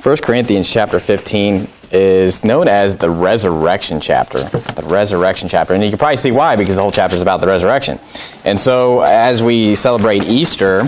1 Corinthians chapter 15 is known as the resurrection chapter. The resurrection chapter. And you can probably see why, because the whole chapter is about the resurrection. And so as we celebrate Easter,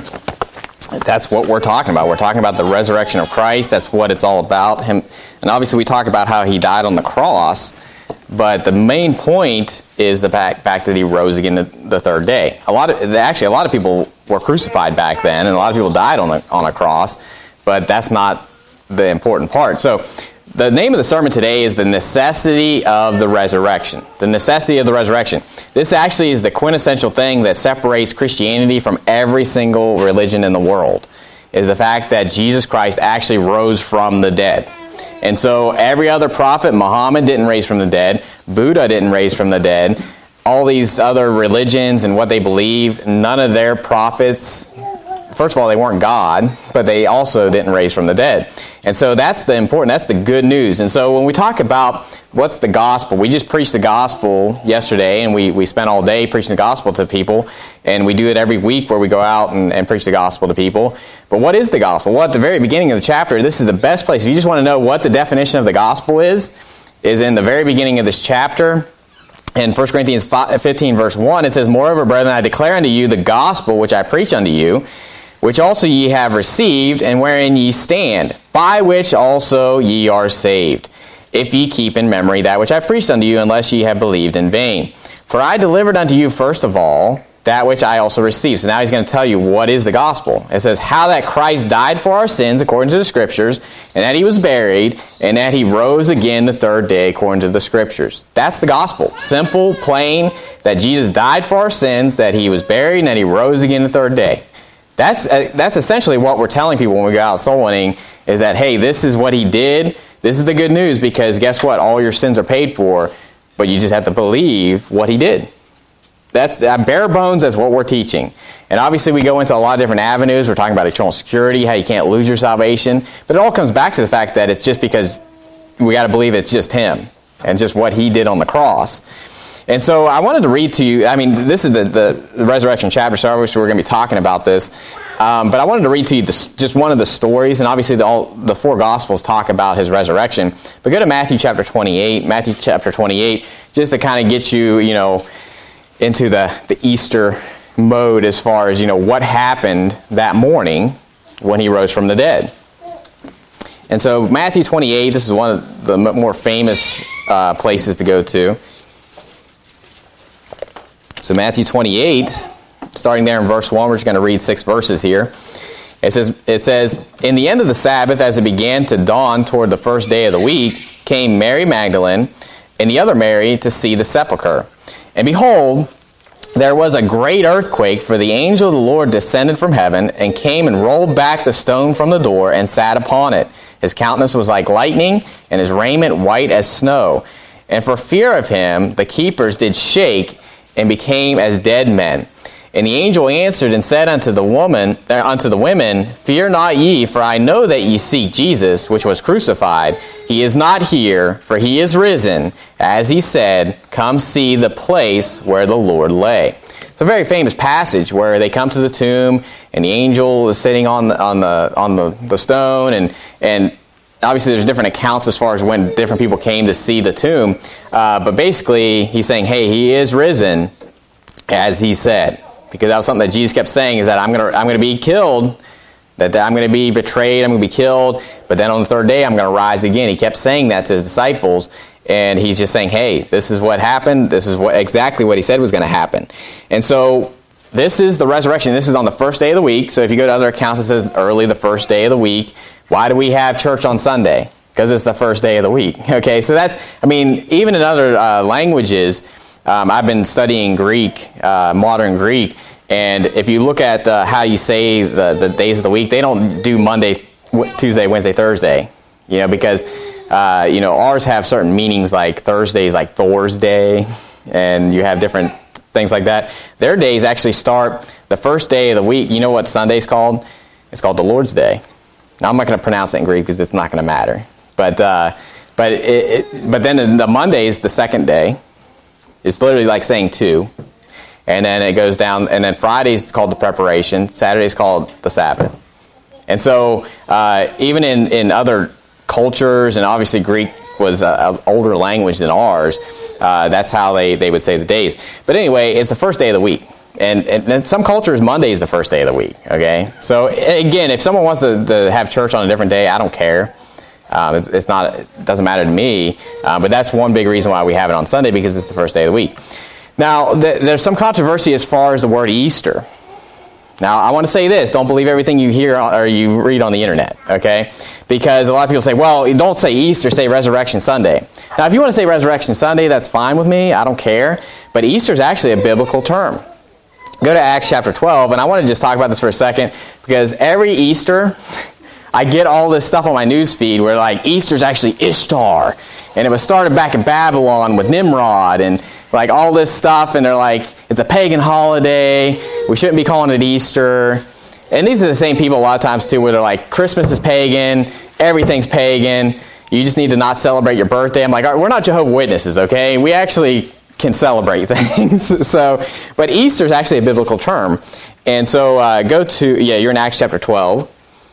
that's what we're talking about. We're talking about the resurrection of Christ. That's what it's all about. Him. And obviously we talk about how he died on the cross, but the main point is the fact that he rose again the third day. A lot of people were crucified back then, and a lot of people died on a cross, but that's not the important part. So the name of the sermon today is the necessity of the resurrection. The necessity of the resurrection. This actually is the quintessential thing that separates Christianity from every single religion in the world, is the fact that Jesus Christ actually rose from the dead. And so every other prophet, Muhammad didn't raise from the dead, Buddha didn't raise from the dead, all these other religions and what they believe, none of their prophets, first of all, they weren't God, but they also didn't raise from the dead. And so that's the good news. And so when we talk about what's the gospel, we just preached the gospel yesterday, and we spent all day preaching the gospel to people, and we do it every week where we go out and preach the gospel to people. But what is the gospel? Well, at the very beginning of the chapter, this is the best place. If you just want to know what the definition of the gospel is in the very beginning of this chapter. In 1 Corinthians 15, verse 1, it says, "Moreover, brethren, I declare unto you the gospel which I preach unto you, which also ye have received, and wherein ye stand, by which also ye are saved, if ye keep in memory that which I preached unto you, unless ye have believed in vain. For I delivered unto you first of all that which I also received." So now he's going to tell you what is the gospel. It says, "How that Christ died for our sins according to the Scriptures, and that he was buried, and that he rose again the third day according to the Scriptures." That's the gospel. Simple, plain, that Jesus died for our sins, that he was buried, and that he rose again the third day. That's essentially what we're telling people when we go out soul winning, is that, hey, this is what he did. This is the good news, because guess what? All your sins are paid for, but you just have to believe what he did. That's bare bones. That's what we're teaching. And obviously we go into a lot of different avenues. We're talking about eternal security, how you can't lose your salvation. But it all comes back to the fact that it's just because we got to believe it's just him and just what he did on the cross. And so I wanted to read to you, this is the resurrection chapter, so obviously we're going to be talking about this. But I wanted to read to you just one of the stories, and obviously the four Gospels talk about his resurrection. But go to Matthew chapter 28. Matthew chapter 28, just to kind of get you, into the Easter mode as far as, what happened that morning when he rose from the dead. And so Matthew 28, this is one of the more famous places to go to. So Matthew 28, starting there in verse 1, we're just going to read 6 verses here. It says, "In the end of the Sabbath, as it began to dawn toward the first day of the week, came Mary Magdalene and the other Mary to see the sepulchre. And behold, there was a great earthquake, for the angel of the Lord descended from heaven and came and rolled back the stone from the door and sat upon it. His countenance was like lightning, and his raiment white as snow. And for fear of him, the keepers did shake and became as dead men. And the angel answered and said unto the women, Fear not ye, for I know that ye seek Jesus, which was crucified. He is not here, for he is risen. As he said, come see the place where the Lord lay." It's a very famous passage where they come to the tomb, and the angel is sitting on the stone, and obviously there's different accounts as far as when different people came to see the tomb. But basically, he's saying, hey, he is risen, as he said. Because that was something that Jesus kept saying, is that I'm going to be killed, that I'm going to be betrayed, I'm going to be killed, but then on the third day I'm going to rise again. He kept saying that to his disciples, and he's just saying, hey, this is what happened. This is exactly what he said was going to happen. And so this is the resurrection. This is on the first day of the week. So if you go to other accounts, it says early the first day of the week. Why do we have church on Sunday? Because it's the first day of the week. Okay, so even in other languages, I've been studying Greek, modern Greek, and if you look at how you say the days of the week, they don't do Monday, Tuesday, Wednesday, Thursday, because ours have certain meanings, like Thursday is like Thor's Day, and you have different things like that. Their days actually start the first day of the week. You know what Sunday's called? It's called the Lord's Day. Now, I'm not going to pronounce it in Greek because it's not going to matter. But then the Monday is the second day. It's literally like saying two. And then it goes down. And then Friday's called the preparation. Saturday's called the Sabbath. And so even in other cultures, and obviously Greek was an older language than ours, that's how they would say the days. But anyway, it's the first day of the week. And in some cultures, Monday is the first day of the week, okay? So, again, if someone wants to have church on a different day, I don't care. It doesn't matter to me. But that's one big reason why we have it on Sunday, because it's the first day of the week. Now, there's some controversy as far as the word Easter. Now, I want to say this. Don't believe everything you hear or you read on the internet, okay? Because a lot of people say, well, don't say Easter, say Resurrection Sunday. Now, if you want to say Resurrection Sunday, that's fine with me. I don't care. But Easter is actually a biblical term. Go to Acts chapter 12, and I want to just talk about this for a second, because every Easter, I get all this stuff on my news feed where, like, Easter's actually Ishtar, and it was started back in Babylon with Nimrod, and, like, all this stuff, and they're like, it's a pagan holiday, we shouldn't be calling it Easter. And these are the same people a lot of times, too, where they're like, Christmas is pagan, everything's pagan, you just need to not celebrate your birthday. I'm like, all right, we're not Jehovah's Witnesses, okay? We actually can celebrate things. But Easter is actually a biblical term. And so you're in Acts chapter 12.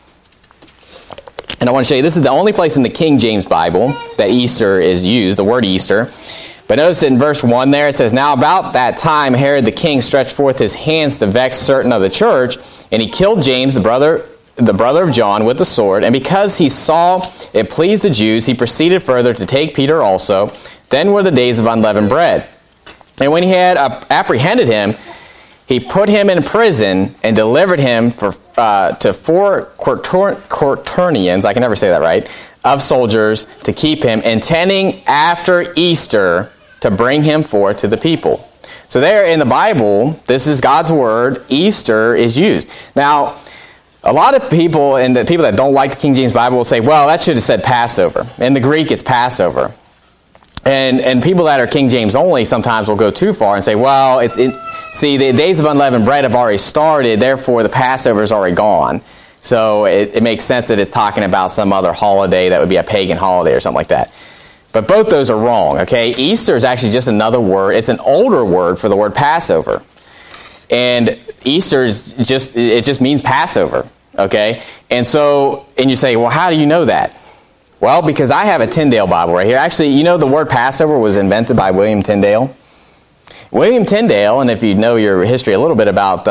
And I want to show you, this is the only place in the King James Bible that Easter is used, the word Easter. But notice in verse 1 there, it says, Now about that time Herod the king stretched forth his hands to vex certain of the church, and he killed James, the brother of John, with the sword. And because he saw it pleased the Jews, he proceeded further to take Peter also. Then were the days of unleavened bread. And when he had apprehended him, he put him in prison and delivered him to 4 quaternions, I can never say that right, of soldiers to keep him, intending after Easter to bring him forth to the people. So there in the Bible, this is God's word, Easter is used. Now, a lot of people, and the people that don't like the King James Bible, will say, well, that should have said Passover. In the Greek, it's Passover. And people that are King James only sometimes will go too far and say, well, see, the days of unleavened bread have already started, therefore the Passover is already gone. So it makes sense that it's talking about some other holiday that would be a pagan holiday or something like that. But both those are wrong, okay? Easter is actually just another word. It's an older word for the word Passover. And Easter is just means Passover, okay? And you say, well, how do you know that? Well, because I have a Tyndale Bible right here. Actually, you know the word Passover was invented by William Tyndale? William Tyndale, and if you know your history a little bit about,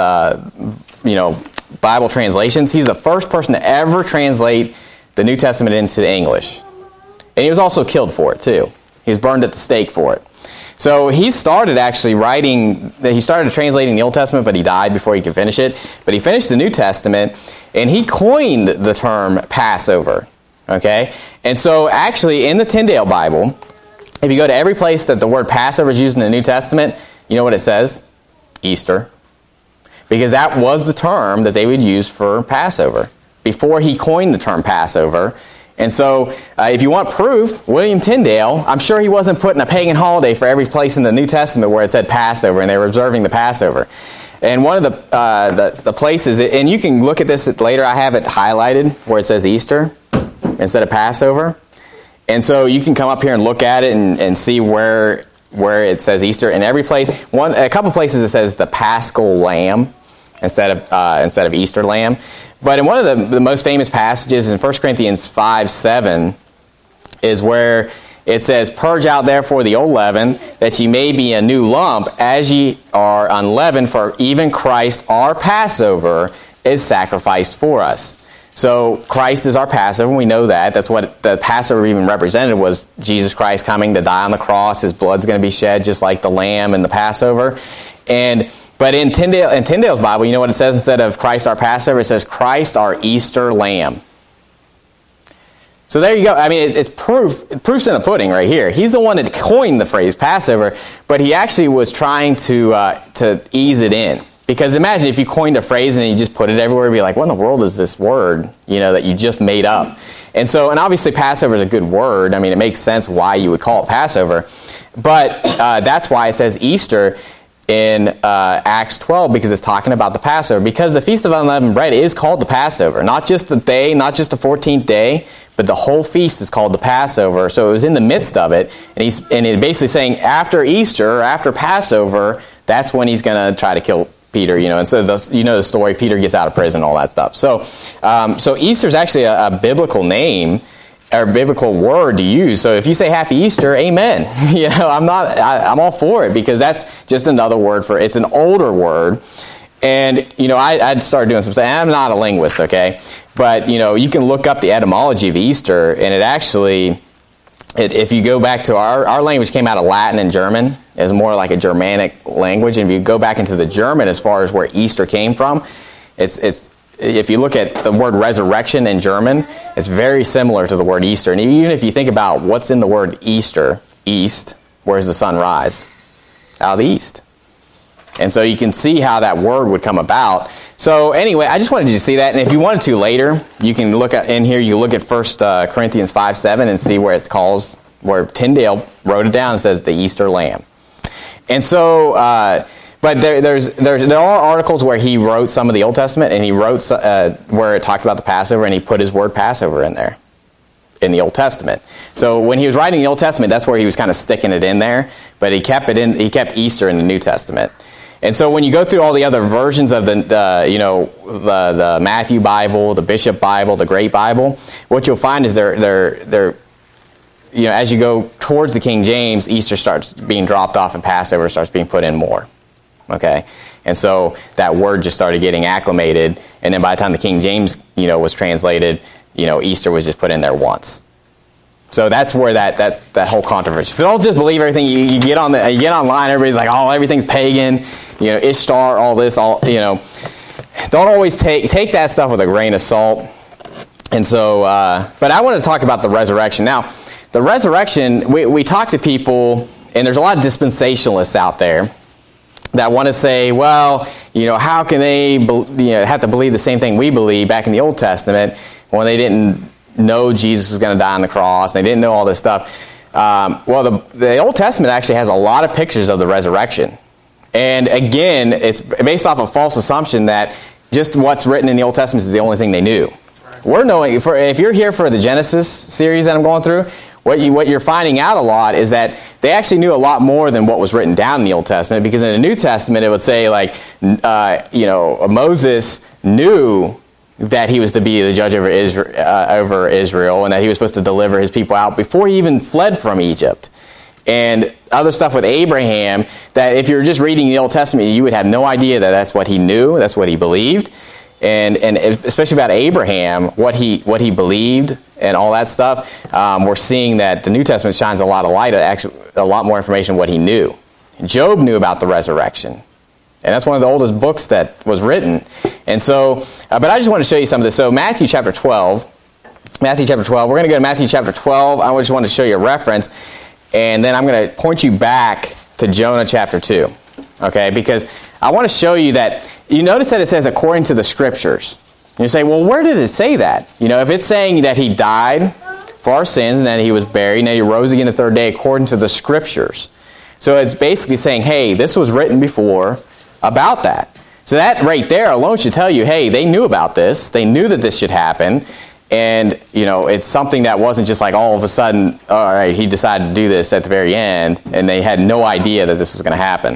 Bible translations, he's the first person to ever translate the New Testament into English. And he was also killed for it, too. He was burned at the stake for it. So he started translating the Old Testament, but he died before he could finish it. But he finished the New Testament, and he coined the term Passover. Okay? And so actually in the Tyndale Bible, if you go to every place that the word Passover is used in the New Testament, you know what it says? Easter. Because that was the term that they would use for Passover before he coined the term Passover. And so if you want proof, William Tyndale, I'm sure he wasn't putting a pagan holiday for every place in the New Testament where it said Passover and they were observing the Passover. And one of the places, and you can look at this later, I have it highlighted where it says Easter instead of Passover. And so you can come up here and look at it and see where it says Easter. In every place, a couple places it says the Paschal Lamb instead of Easter Lamb. But in one of the most famous passages in 1 Corinthians 5:7 is where it says, Purge out therefore the old leaven, that ye may be a new lump, as ye are unleavened, for even Christ our Passover is sacrificed for us. So Christ is our Passover, and we know that. That's what the Passover even represented, was Jesus Christ coming to die on the cross. His blood's going to be shed just like the lamb in the Passover. But in Tyndale's Bible, you know what it says instead of Christ our Passover? It says Christ our Easter Lamb. So there you go. I mean, it's proof's in the pudding right here. He's the one that coined the phrase Passover, but he actually was trying to ease it in. Because imagine if you coined a phrase and you just put it everywhere, you'd be like, what in the world is this word, that you just made up? And obviously Passover is a good word. I mean, it makes sense why you would call it Passover. But that's why it says Easter in Acts 12, because it's talking about the Passover. Because the Feast of Unleavened Bread is called the Passover. Not just the day, not just the 14th day, but the whole feast is called the Passover. So it was in the midst of it. And he's basically saying after Easter, or after Passover, that's when he's going to try to kill Peter, and so the story, Peter gets out of prison, all that stuff. So Easter is actually a biblical name, biblical word to use. So if you say Happy Easter, amen. I'm all for it, because that's just another word for it. It's an older word. And, I'd started doing some stuff. I'm not a linguist, okay? But, you can look up the etymology of Easter, and it actually, if you go back to our language came out of Latin and German. It's more like a Germanic language. And if you go back into the German as far as where Easter came from, it's if you look at the word resurrection in German, it's very similar to the word Easter. And even if you think about what's in the word Easter, east, where does the sun rise? Out of the east. And so you can see how that word would come about. So anyway, I just wanted you to see that. And if you wanted to later, you can look at in here, you look at 1 Corinthians 5:7 and see where it calls, where Tyndale wrote it down and says the Easter Lamb. And so, but there are articles where he wrote some of the Old Testament, and he wrote where it talked about the Passover, and he put his word Passover in there in the Old Testament. So when he was writing the Old Testament, that's where he was kind of sticking it in there. But he kept Easter in the New Testament. And so when you go through all the other versions of the Matthew Bible, the Bishop Bible, the Great Bible, what you'll find is they're as you go towards the King James, Easter starts being dropped off and Passover starts being put in more. Okay? And so that word just started getting acclimated, and then by the time the King James, was translated, Easter was just put in there once. So that's where that whole controversy. So don't just believe everything you get online. Everybody's like, oh, everything's pagan. Ishtar, all this, Don't always take that stuff with a grain of salt. And so, but I want to talk about the resurrection. Now, the resurrection, we talk to people, and there's a lot of dispensationalists out there that want to say, well, how can they have to believe the same thing we believe back in the Old Testament when they didn't know Jesus was going to die on the cross, and they didn't know all this stuff. Well, the Old Testament actually has a lot of pictures of the resurrection. And again, it's based off a false assumption that just what's written in the Old Testament is the only thing they knew. We're knowing, if you're here for the Genesis series that I'm going through, what you're finding out a lot is that they actually knew a lot more than what was written down in the Old Testament, because in the New Testament it would say Moses knew that he was to be the judge over Israel, and that he was supposed to deliver his people out before he even fled from Egypt. And other stuff with Abraham, that if you're just reading the Old Testament, you would have no idea that that's what he knew, that's what he believed. And especially about Abraham, what he believed and all that stuff, we're seeing that the New Testament shines a lot of light, actually a lot more information on what he knew. Job knew about the resurrection. And that's one of the oldest books that was written. And so, but I just want to show you some of this. So Matthew chapter 12. We're going to go to Matthew chapter 12. I just want to show you a reference. And then I'm going to point you back to Jonah chapter 2. Okay, because I want to show you that, you notice that it says according to the Scriptures. And you say, well, where did it say that? If it's saying that he died for our sins, and that he was buried, and that he rose again the third day according to the Scriptures. So it's basically saying, hey, this was written before about that. So that right there alone should tell you, hey, they knew about this. They knew that this should happen. And, it's something that wasn't just like all of a sudden, all right, he decided to do this at the very end, and they had no idea that this was going to happen.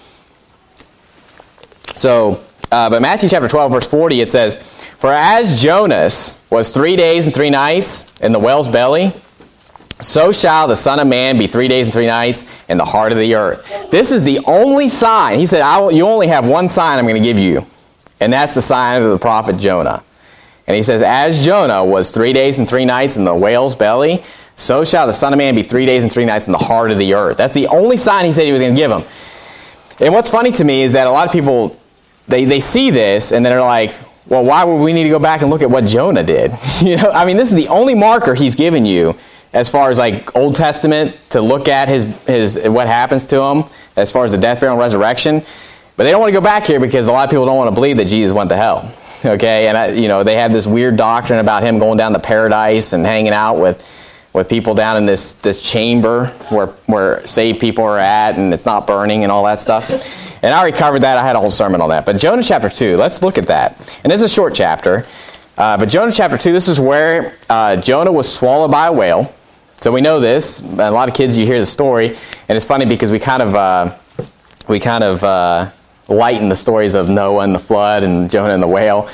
So, but Matthew chapter 12, verse 40, it says, for as Jonas was 3 days and 3 nights in the whale's belly, so shall the Son of Man be 3 days and 3 nights in the heart of the earth. This is the only sign. He said, you only have one sign I'm going to give you. And that's the sign of the prophet Jonah. And he says, as Jonah was 3 days and 3 nights in the whale's belly, so shall the Son of Man be 3 days and 3 nights in the heart of the earth. That's the only sign he said he was going to give him. And what's funny to me is that a lot of people, they see this and then they're like, well, why would we need to go back and look at what Jonah did? This is the only marker he's given you as far as like Old Testament to look at his what happens to him as far as the death, burial, and resurrection. But they don't want to go back here because a lot of people don't want to believe that Jesus went to hell. Okay, and they have this weird doctrine about him going down to paradise and hanging out with people down in this chamber where saved people are at, and it's not burning and all that stuff. And I already covered that. I had a whole sermon on that. But Jonah chapter 2, let's look at that. And this is a short chapter. But Jonah chapter 2, this is where Jonah was swallowed by a whale. So we know this. A lot of kids, you hear the story, and it's funny because we kind of lighten the stories of Noah and the flood and Jonah and the whale.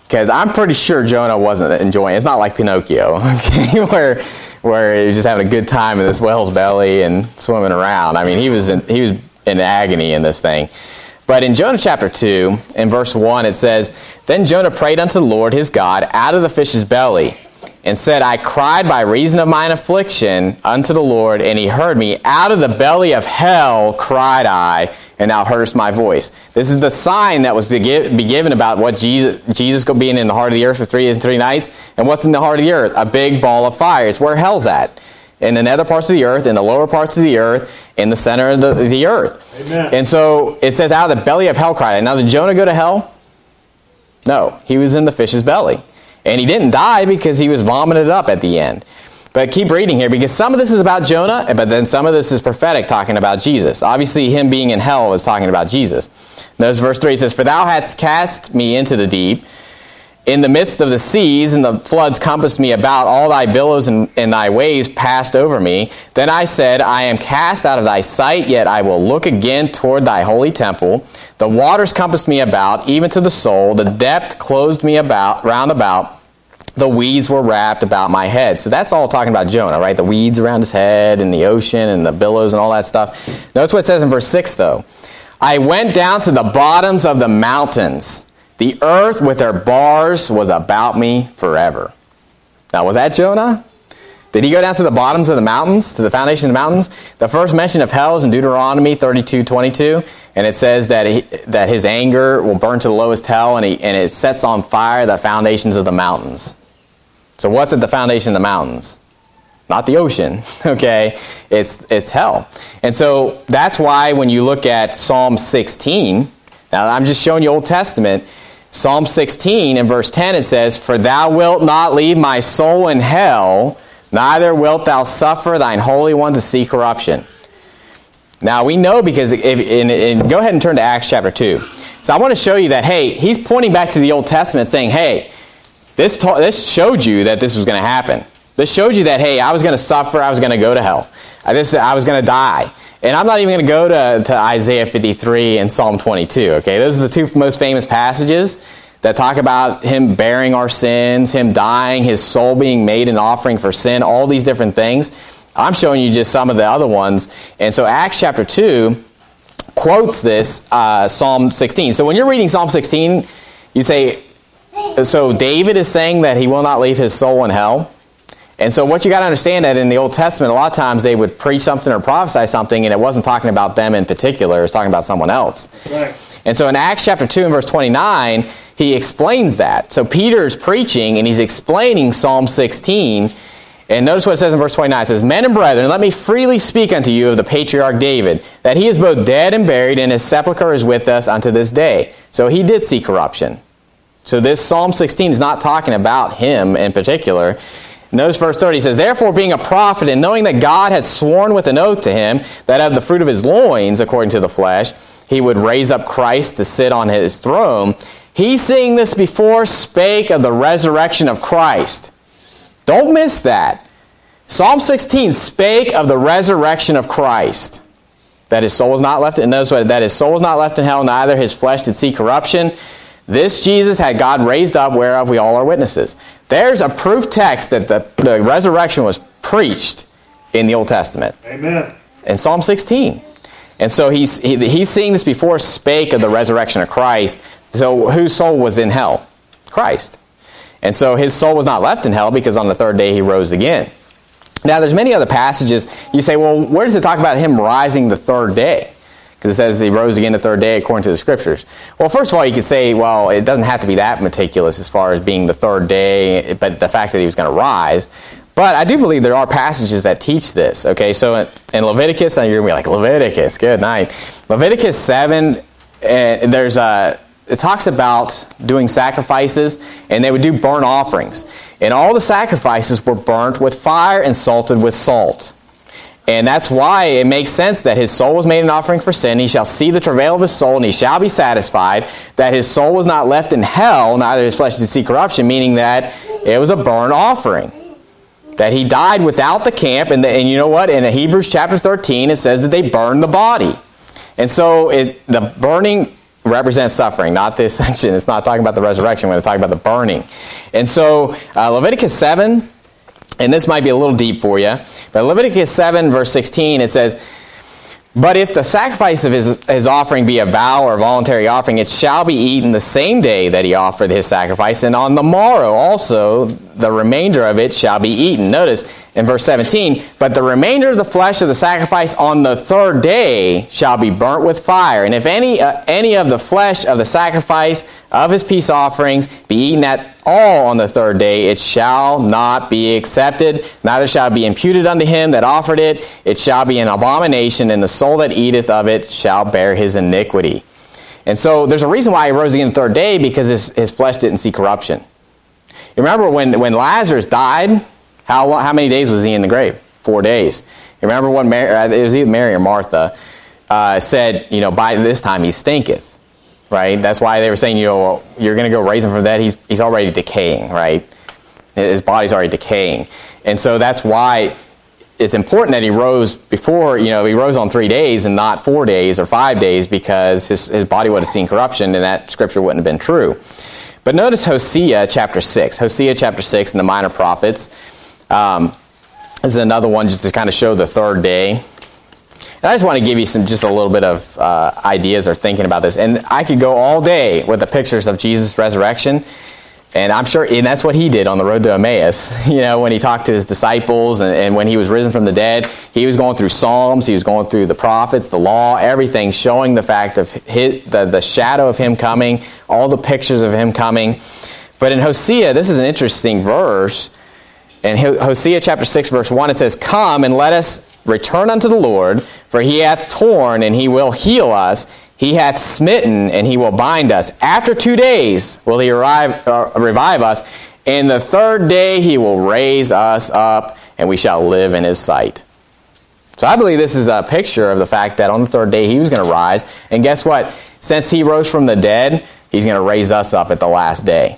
Because I'm pretty sure Jonah wasn't enjoying it. It's not like Pinocchio, okay, where he was just having a good time in this whale's belly and swimming around. I mean, he was in agony in this thing. But in Jonah chapter 2, in verse 1, it says, "Then Jonah prayed unto the Lord his God out of the fish's belly, and said, I cried by reason of mine affliction unto the Lord, and he heard me. Out of the belly of hell cried I, and thou heardest my voice." This is the sign that was to be given about what Jesus being in the heart of the earth for 3 days and 3 nights. And what's in the heart of the earth? A big ball of fire. It's where hell's at. In the nether parts of the earth, in the lower parts of the earth, in the center of the earth. Amen. And so it says, out of the belly of hell cried I. Now, did Jonah go to hell? No. He was in the fish's belly. And he didn't die because he was vomited up at the end. But keep reading here, because some of this is about Jonah, but then some of this is prophetic, talking about Jesus. Obviously, him being in hell is talking about Jesus. Notice verse 3 says, "For thou hadst cast me into the deep, in the midst of the seas, and the floods compassed me about. All thy billows and thy waves passed over me. Then I said, I am cast out of thy sight, yet I will look again toward thy holy temple. The waters compassed me about, even to the soul. The depth closed me about, round about. The weeds were wrapped about my head." So that's all talking about Jonah, right? The weeds around his head, and the ocean, and the billows, and all that stuff. Notice what it says in verse 6, though. "I went down to the bottoms of the mountains. The earth with her bars was about me forever." Now, was that Jonah? Did he go down to the bottoms of the mountains, to the foundation of the mountains? The first mention of hell is in Deuteronomy 32:22, and it says that his anger will burn to the lowest hell, and it sets on fire the foundations of the mountains. So what's at the foundation of the mountains? Not the ocean, okay? It's hell. And so that's why when you look at Psalm 16, now I'm just showing you Old Testament, Psalm 16 in verse 10 it says, "For thou wilt not leave my soul in hell, neither wilt thou suffer thine Holy One to see corruption." Now we know because, go ahead and turn to Acts chapter 2. So I want to show you that, hey, he's pointing back to the Old Testament saying, hey, this showed you that this was going to happen. This showed you that, hey, I was going to suffer, I was going to go to hell. I was going to die. And I'm not even going to go to Isaiah 53 and Psalm 22, okay? Those are the two most famous passages that talk about him bearing our sins, him dying, his soul being made an offering for sin, all these different things. I'm showing you just some of the other ones. And so Acts chapter 2 quotes this Psalm 16. So when you're reading Psalm 16, you say, so David is saying that he will not leave his soul in hell. And so what you got to understand that in the Old Testament, a lot of times they would preach something or prophesy something, and it wasn't talking about them in particular. It was talking about someone else. Right. And so in Acts chapter 2 and verse 29, he explains that. So Peter's preaching, and he's explaining Psalm 16. And notice what it says in verse 29. It says, "Men and brethren, let me freely speak unto you of the patriarch David, that he is both dead and buried, and his sepulchre is with us unto this day." So he did see corruption. So this Psalm 16 is not talking about him in particular. Notice verse 30 says, "Therefore, being a prophet, and knowing that God had sworn with an oath to him, that of the fruit of his loins, according to the flesh, he would raise up Christ to sit on his throne, he, seeing this before, spake of the resurrection of Christ." Don't miss that. Psalm 16 spake of the resurrection of Christ. That his soul was not left in, notice what, that his soul was not left in hell, neither his flesh did see corruption. This Jesus had God raised up, whereof we all are witnesses. There's a proof text that the resurrection was preached in the Old Testament. Amen. In Psalm 16. And so he's seeing this before, spake of the resurrection of Christ. So whose soul was in hell? Christ. And so his soul was not left in hell because on the third day he rose again. Now there's many other passages. You say, well, where does it talk about him rising the third day? Because it says he rose again the third day according to the Scriptures. Well, first of all, you could say, well, it doesn't have to be that meticulous as far as being the third day, but the fact that he was going to rise. But I do believe there are passages that teach this. Okay, so in Leviticus, and you're going to be like, Leviticus, good night. Leviticus 7, it talks about doing sacrifices, and they would do burnt offerings. And all the sacrifices were burnt with fire and salted with salt. And that's why it makes sense that his soul was made an offering for sin. He shall see the travail of his soul, and he shall be satisfied. That his soul was not left in hell, neither his flesh did see corruption, meaning that it was a burnt offering. That he died without the camp. And you know what? In Hebrews chapter 13, it says that they burned the body. And so the burning represents suffering, not the ascension. It's not talking about the resurrection. We're going to talk about the burning. And so Leviticus 7, and this might be a little deep for you, but Leviticus 7, verse 16, it says, "But if the sacrifice of his offering be a vow or a voluntary offering, it shall be eaten the same day that he offered his sacrifice, and on the morrow also the remainder of it shall be eaten." Notice in verse 17, "But the remainder of the flesh of the sacrifice on the third day shall be burnt with fire. And if any of the flesh of the sacrifice of his peace offerings be eaten at all on the third day, it shall not be accepted, neither shall it be imputed unto him that offered it. It shall be an abomination, and the soul that eateth of it shall bear his iniquity." And so there's a reason why he rose again the third day, because his flesh didn't see corruption. You remember when Lazarus died, how many days was he in the grave? 4 days. You remember what it was either Mary or Martha said, by this time he stinketh. Right? That's why they were saying, you're going to go raise him from the dead. He's already decaying, right? His body's already decaying. And so that's why it's important that he rose before, he rose on 3 days and not 4 days or 5 days, because his body would have seen corruption, and that scripture wouldn't have been true. But notice Hosea chapter 6. Hosea chapter 6 in the Minor Prophets. This is another one just to kind of show the third day. And I just want to give you just a little bit of ideas or thinking about this. And I could go all day with the pictures of Jesus' resurrection. And I'm sure, and that's what he did on the road to Emmaus. When he talked to his disciples and when he was risen from the dead, he was going through Psalms, he was going through the prophets, the law, everything, showing the fact of the shadow of him coming, all the pictures of him coming. But in Hosea, this is an interesting verse. In Hosea chapter 6, verse 1, it says, "Come and let us return unto the Lord, for he hath torn, and he will heal us. He hath smitten, and he will bind us. After 2 days will he revive us. And the third day he will raise us up, and we shall live in his sight." So I believe this is a picture of the fact that on the third day he was going to rise. And guess what? Since he rose from the dead, he's going to raise us up at the last day.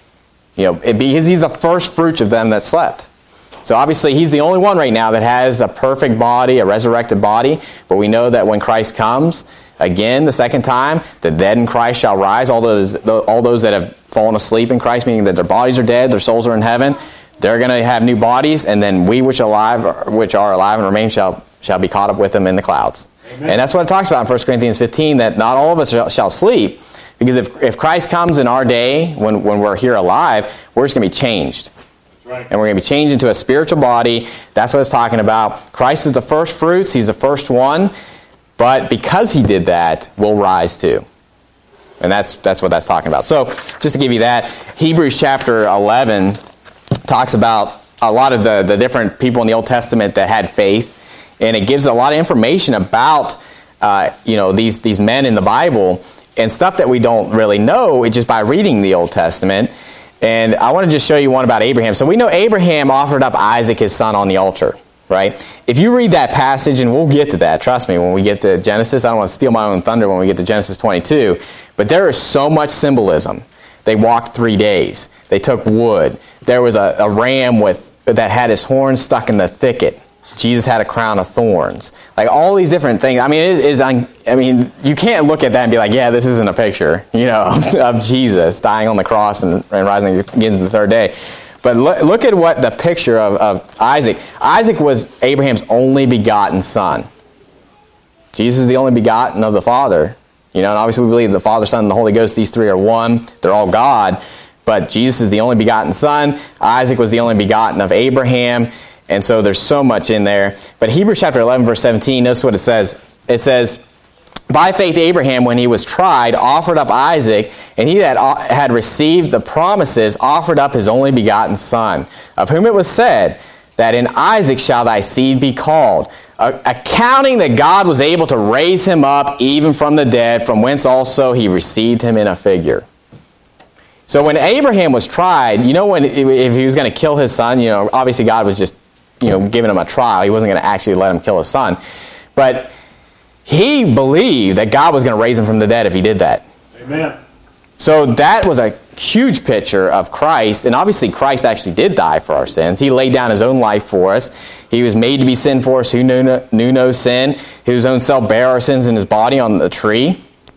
Because he's the first fruits of them that slept. So obviously he's the only one right now that has a perfect body, a resurrected body. But we know that when Christ comes again the second time, the dead in Christ shall rise. All those that have fallen asleep in Christ, meaning that their bodies are dead, their souls are in heaven, they're going to have new bodies. And then we which are alive and remain shall be caught up with them in the clouds. Amen. And that's what it talks about in 1 Corinthians 15, that not all of us shall sleep. Because if Christ comes in our day, when we're here alive, we're just going to be changed. Right. And we're going to be changed into a spiritual body. That's what it's talking about. Christ is the first fruits. He's the first one. But because he did that, we'll rise too. And that's what that's talking about. So just to give you that, Hebrews chapter 11 talks about a lot of the different people in the Old Testament that had faith. And it gives a lot of information about these men in the Bible and stuff that we don't really know just by reading the Old Testament. And I want to just show you one about Abraham. So we know Abraham offered up Isaac, his son, on the altar, right? If you read that passage, and we'll get to that, trust me, when we get to Genesis, I don't want to steal my own thunder when we get to Genesis 22, but there is so much symbolism. They walked 3 days. They took wood. There was a ram that had his horns stuck in the thicket. Jesus had a crown of thorns. Like all these different things. I mean, you can't look at that and be like, yeah, this isn't a picture, of Jesus dying on the cross and rising again the third day. But look at what the picture of Isaac. Isaac was Abraham's only begotten son. Jesus is the only begotten of the Father. And obviously we believe the Father, Son, and the Holy Ghost, these three are one. They're all God. But Jesus is the only begotten son. Isaac was the only begotten of Abraham. And so there's so much in there. But Hebrews chapter 11, verse 17, notice what it says. It says, "By faith Abraham, when he was tried, offered up Isaac, and he that had received the promises offered up his only begotten son, of whom it was said, that in Isaac shall thy seed be called, accounting that God was able to raise him up even from the dead, from whence also he received him in a figure." So when Abraham was tried, if he was going to kill his son, obviously God was just giving him a trial. He wasn't going to actually let him kill his son. But he believed that God was going to raise him from the dead if he did that. Amen. So that was a huge picture of Christ. And obviously Christ actually did die for our sins. He laid down his own life for us. He was made to be sin for us who knew no sin. He was own self bare our sins in his body on the tree.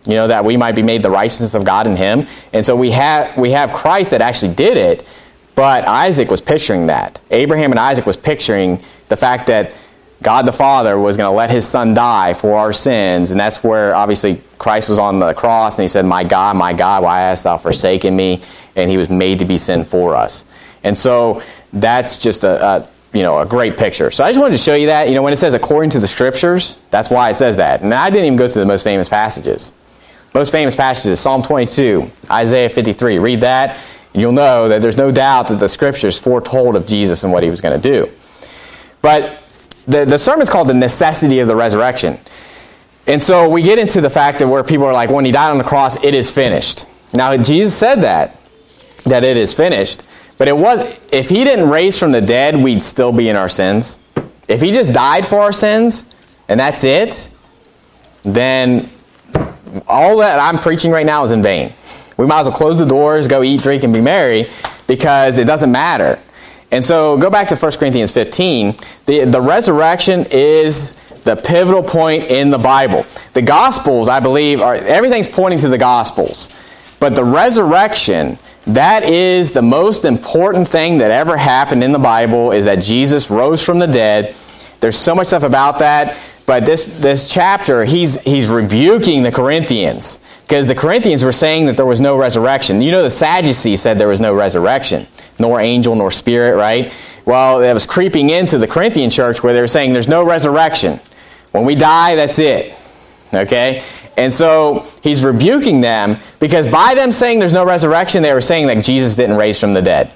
that we might be made the righteousness of God in him. And so we have Christ that actually did it, but Isaac was picturing that. Abraham and Isaac was picturing the fact that God the Father was going to let his son die for our sins, and that's where obviously Christ was on the cross, and he said, my God, why hast thou forsaken me? And he was made to be sin for us. And so that's just a great picture. So I just wanted to show you that. When it says according to the Scriptures, that's why it says that. And I didn't even go to the most famous passages. Most famous passages, Psalm 22, Isaiah 53. Read that, and you'll know that there's no doubt that the Scriptures foretold of Jesus and what he was going to do. But the sermon's called The Necessity of the Resurrection. And so we get into the fact that where people are like, when he died on the cross, it is finished. Now, Jesus said that it is finished. But if he didn't raise from the dead, we'd still be in our sins. If he just died for our sins, and that's it, then all that I'm preaching right now is in vain. We might as well close the doors, go eat, drink, and be merry, because it doesn't matter. And so go back to 1 Corinthians 15. The resurrection is the pivotal point in the Bible. The Gospels, I believe, everything's pointing to the Gospels. But the resurrection, that is the most important thing that ever happened in the Bible, is that Jesus rose from the dead. There's so much stuff about that. But this chapter, he's rebuking the Corinthians, because the Corinthians were saying that there was no resurrection. The Sadducees said there was no resurrection, nor angel, nor spirit, right? Well, that was creeping into the Corinthian church where they were saying there's no resurrection. When we die, that's it. Okay? And so he's rebuking them, because by them saying there's no resurrection, they were saying that Jesus didn't raise from the dead.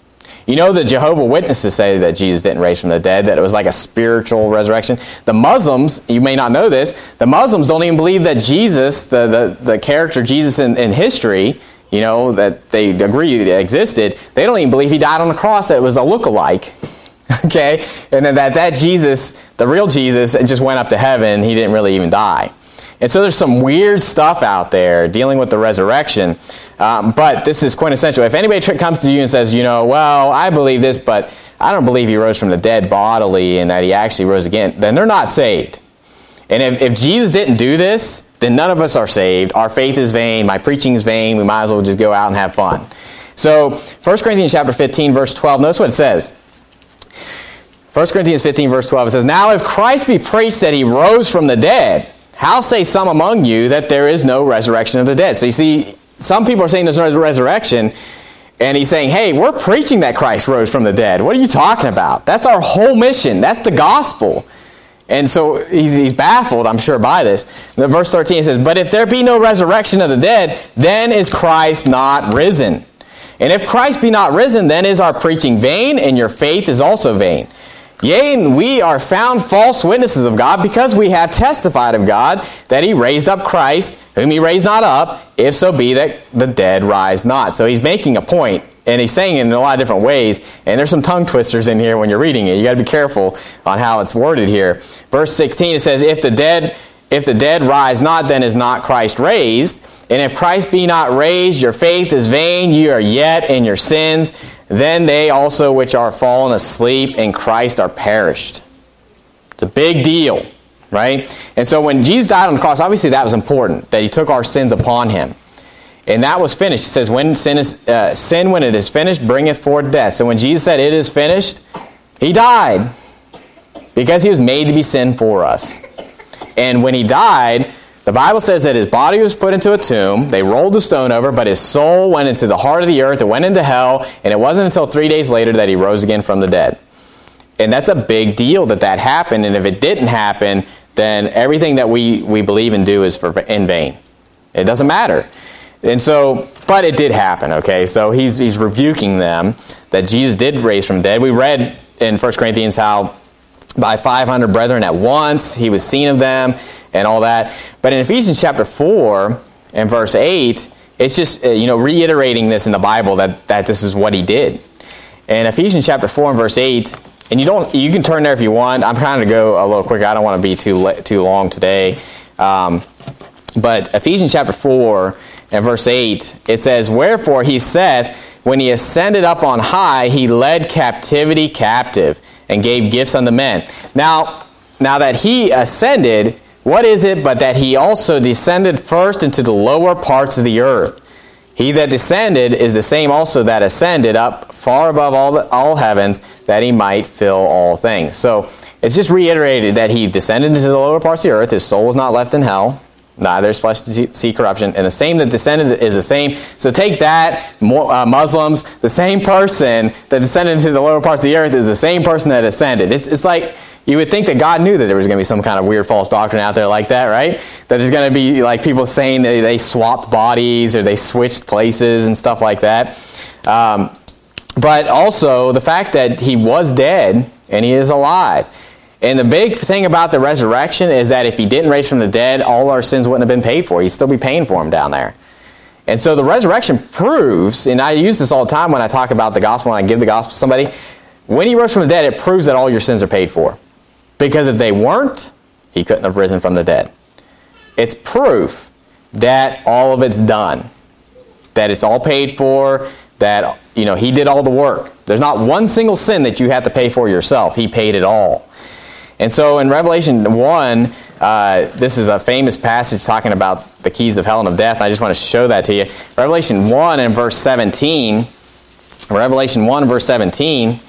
The Jehovah's Witnesses say that Jesus didn't raise from the dead, that it was like a spiritual resurrection. The Muslims, you may not know this, the Muslims don't even believe that Jesus, the character Jesus in history, that they agree existed, they don't even believe he died on the cross, that it was a look-alike. Okay? And then that Jesus, the real Jesus, just went up to heaven, he didn't really even die. And so there's some weird stuff out there dealing with the resurrection. But this is quintessential. If anybody comes to you and says, well, I believe this, but I don't believe he rose from the dead bodily and that he actually rose again, then they're not saved. And if Jesus didn't do this, then none of us are saved. Our faith is vain. My preaching is vain. We might as well just go out and have fun. So 1 Corinthians chapter 15, verse 12, notice what it says. 1 Corinthians 15, verse 12, it says, now if Christ be preached that he rose from the dead, how say some among you that there is no resurrection of the dead? So you see, some people are saying there's no resurrection, and he's saying, hey, we're preaching that Christ rose from the dead. What are you talking about? That's our whole mission. That's the gospel. And so he's baffled, I'm sure, by this. Verse 13 says, but if there be no resurrection of the dead, then is Christ not risen. And if Christ be not risen, then is our preaching vain, and your faith is also vain. Yea, and we are found false witnesses of God, because we have testified of God that he raised up Christ, whom he raised not up, if so be that the dead rise not. So he's making a point, and he's saying it in a lot of different ways, and there's some tongue twisters in here when you're reading it. You got to be careful on how it's worded here. Verse 16, it says, if the dead rise not, then is not Christ raised. And if Christ be not raised, your faith is vain, you are yet in your sins. Then they also which are fallen asleep in Christ are perished. It's a big deal, right? And so when Jesus died on the cross, obviously that was important, that he took our sins upon him. And that was finished. It says, when sin, when it is finished, bringeth forth death. So when Jesus said it is finished, he died, because he was made to be sin for us. And when he died, the Bible says that his body was put into a tomb, they rolled the stone over, but his soul went into the heart of the earth, it went into hell, and it wasn't until 3 days later that he rose again from the dead. And that's a big deal that happened, and if it didn't happen, then everything that we believe and do is in vain. It doesn't matter. And so, but it did happen, okay? So he's rebuking them that Jesus did raise from the dead. We read in 1 Corinthians how by 500 brethren at once he was seen of them, and all that. But in Ephesians chapter 4 and verse 8, it's just reiterating this in the Bible that this is what he did. In Ephesians chapter 4 and verse 8, and you can turn there if you want. I'm trying to go a little quicker. I don't want to be too long today. But Ephesians chapter 4 and verse 8, it says, wherefore he saith, when he ascended up on high, he led captivity captive and gave gifts unto men. Now that he ascended, What is it but that he also descended first into the lower parts of the earth? He that descended is the same also that ascended up far above all heavens, that he might fill all things. So it's just reiterated that he descended into the lower parts of the earth. His soul was not left in hell. Neither is flesh to see corruption. And the same that descended is the same. So take that, Muslims, the same person that descended into the lower parts of the earth is the same person that ascended. It's like you would think that God knew that there was going to be some kind of weird false doctrine out there like that, right? That there's going to be like people saying that they swapped bodies or they switched places and stuff like that. But also the fact that he was dead and he is alive. And the big thing about the resurrection is that if he didn't raise from the dead, all our sins wouldn't have been paid for. He'd still be paying for them down there. And so the resurrection proves, and I use this all the time when I talk about the gospel and I give the gospel to somebody, when he rose from the dead, it proves that all your sins are paid for. Because if they weren't, he couldn't have risen from the dead. It's proof that all of it's done. That it's all paid for, that he did all the work. There's not one single sin that you have to pay for yourself. He paid it all. And so in Revelation 1, this is a famous passage talking about the keys of hell and of death. I just want to show that to you. Revelation 1 and verse 17. Revelation 1 verse 17.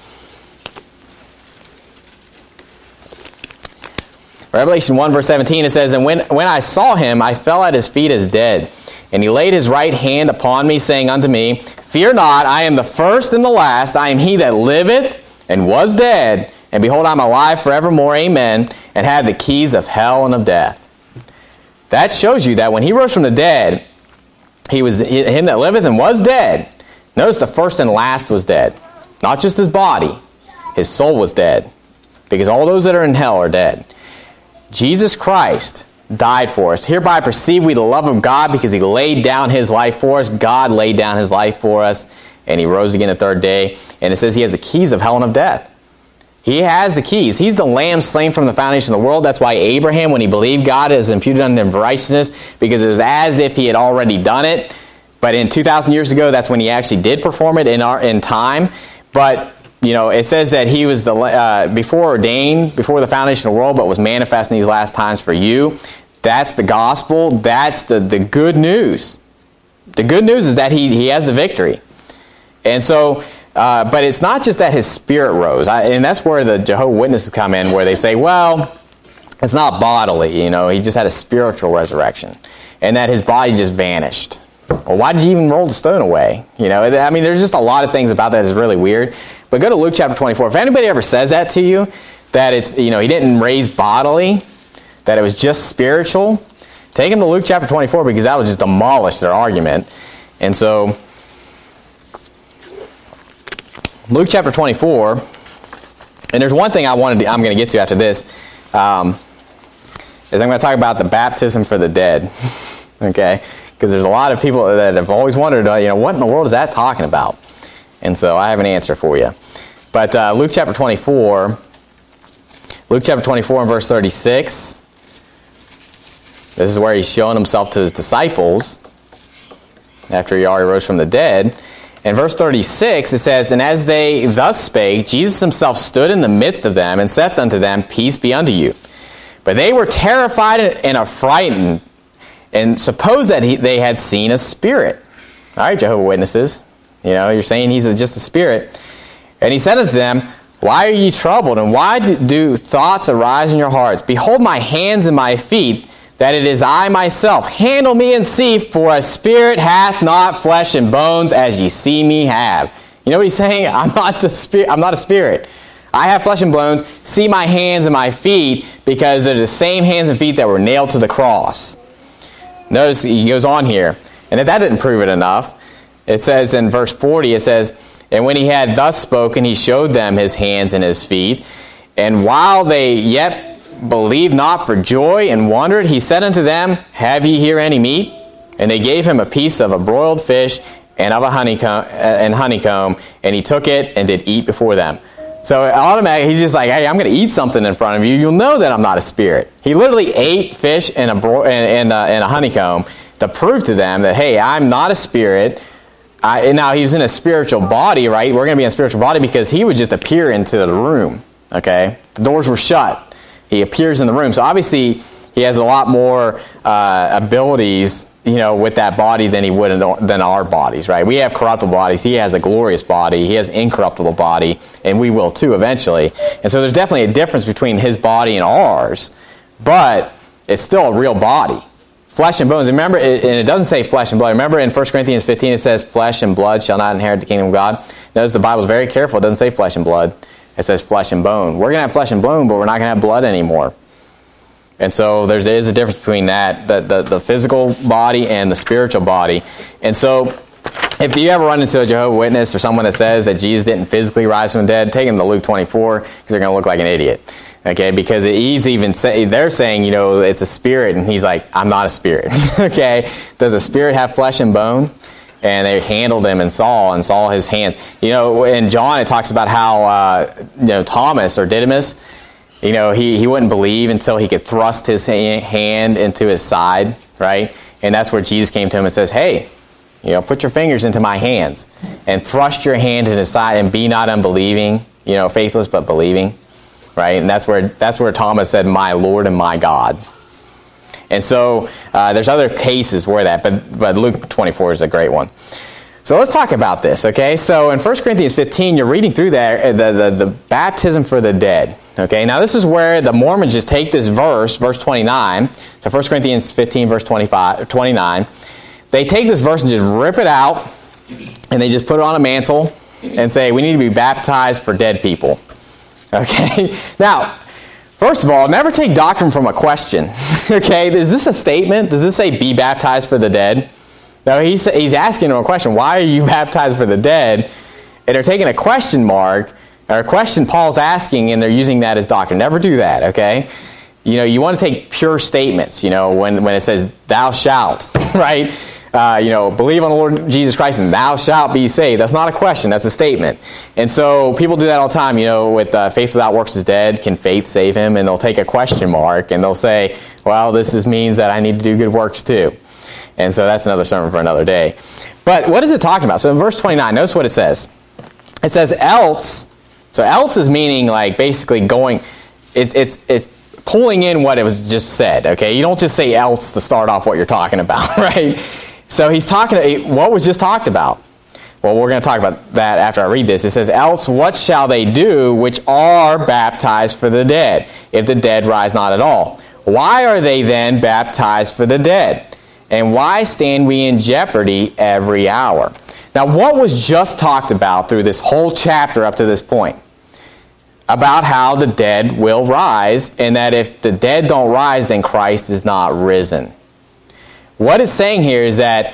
Revelation 1 verse 17, it says, "And when I saw him, I fell at his feet as dead. And he laid his right hand upon me, saying unto me, Fear not, I am the first and the last. I am he that liveth and was dead. And behold, I am alive forevermore, amen, and have the keys of hell and of death." That shows you that when he rose from the dead, he was him that liveth and was dead. Notice the first and last was dead. Not just his body. His soul was dead. Because all those that are in hell are dead. Jesus Christ died for us. Hereby perceive we the love of God, because he laid down his life for us. God laid down his life for us, and he rose again the third day. And it says he has the keys of hell and of death. He has the keys. He's the lamb slain from the foundation of the world. That's why Abraham, when he believed God, is imputed unto him for righteousness, because it was as if he had already done it. But in 2,000 years ago, that's when he actually did perform it in time. But it says that he was before ordained, before the foundation of the world, but was manifest in these last times for you. That's the gospel. That's the good news. The good news is that he has the victory. And so, but it's not just that his spirit rose. And that's where the Jehovah's Witnesses come in, where they say, well, it's not bodily. He just had a spiritual resurrection. And that his body just vanished. Well, why did you even roll the stone away? There's just a lot of things about that that's really weird. But go to Luke chapter 24. If anybody ever says that to you, that it's, he didn't raise bodily, that it was just spiritual, take them to Luke chapter 24, because that will just demolish their argument. And so, Luke chapter 24, and there's one thing I'm going to get to after this, is I'm going to talk about the baptism for the dead. Okay? Because there's a lot of people that have always wondered, what in the world is that talking about? And so I have an answer for you. But Luke chapter 24 and verse 36, this is where he's showing himself to his disciples after he already rose from the dead. In verse 36, it says, "And as they thus spake, Jesus himself stood in the midst of them, and said unto them, Peace be unto you. But they were terrified and affrighted, and supposed that they had seen a spirit." All right, Jehovah's Witnesses. You're saying he's just a spirit. "And he said unto them, Why are ye troubled, and why do thoughts arise in your hearts? Behold my hands and my feet, that it is I myself. Handle me and see, for a spirit hath not flesh and bones, as ye see me have." You know what he's saying? I'm not a spirit. I have flesh and bones. See my hands and my feet, because they're the same hands and feet that were nailed to the cross. Notice he goes on here. And if that didn't prove it enough, it says in verse 40, it says, "And when he had thus spoken, he showed them his hands and his feet. And while they yet believed not for joy and wondered, he said unto them, Have ye here any meat? And they gave him a piece of a broiled fish and of a honeycomb, and he took it and did eat before them." So automatically, he's just like, hey, I'm going to eat something in front of you. You'll know that I'm not a spirit. He literally ate fish and a honeycomb to prove to them that, hey, I'm not a spirit. Now, he's in a spiritual body, right? We're going to be in a spiritual body because he would just appear into the room, okay? The doors were shut. He appears in the room. So obviously, He has a lot more abilities, with that body than he would than our bodies, right? We have corruptible bodies. He has a glorious body. He has incorruptible body, and we will too eventually. And so there's definitely a difference between his body and ours, but it's still a real body. Flesh and bones. Remember, and it doesn't say flesh and blood. Remember in 1 Corinthians 15 it says flesh and blood shall not inherit the kingdom of God. Notice the Bible's very careful. It doesn't say flesh and blood. It says flesh and bone. We're going to have flesh and bone, but we're not going to have blood anymore. And so there is a difference between that, the physical body and the spiritual body. And so if you ever run into a Jehovah's Witness or someone that says that Jesus didn't physically rise from the dead, take them to Luke 24 because they're going to look like an idiot. Okay, because they're saying, it's a spirit, and he's like, I'm not a spirit. Okay, does a spirit have flesh and bone? And they handled him and saw his hands. In John it talks about how Thomas or Didymus, he wouldn't believe until he could thrust his hand into his side, right? And that's where Jesus came to him and says, hey, put your fingers into my hands and thrust your hand in his side and be not unbelieving, faithless but believing, right? And that's where Thomas said, my Lord and my God. And so there's other cases where that, but Luke 24 is a great one. So let's talk about this, okay? So in 1 Corinthians 15, you're reading through there, the baptism for the dead. Okay, now this is where the Mormons just take this verse 29, so 1 Corinthians 15, verse 29. They take this verse and just rip it out, and they just put it on a mantle and say, we need to be baptized for dead people. Okay, now, first of all, never take doctrine from a question. Okay, is this a statement? Does this say be baptized for the dead? No, he's asking them a question. Why are you baptized for the dead? And they're taking a question mark, or a question Paul's asking, and they're using that as doctrine. Never do that, okay? You want to take pure statements, when it says, thou shalt, right? Believe on the Lord Jesus Christ and thou shalt be saved. That's not a question, that's a statement. And so people do that all the time, with faith without works is dead. Can faith save him? And they'll take a question mark and they'll say, well, this means that I need to do good works too. And so that's another sermon for another day. But what is it talking about? So in verse 29, notice what it says. It says else. So else is meaning like basically going, it's pulling in what it was just said, okay? You don't just say else to start off what you're talking about, right? So he's talking, what was just talked about? Well, we're going to talk about that after I read this. It says, else what shall they do which are baptized for the dead, if the dead rise not at all? Why are they then baptized for the dead? And why stand we in jeopardy every hour? Now, what was just talked about through this whole chapter up to this point? About how the dead will rise, and that if the dead don't rise, then Christ is not risen. What it's saying here is that,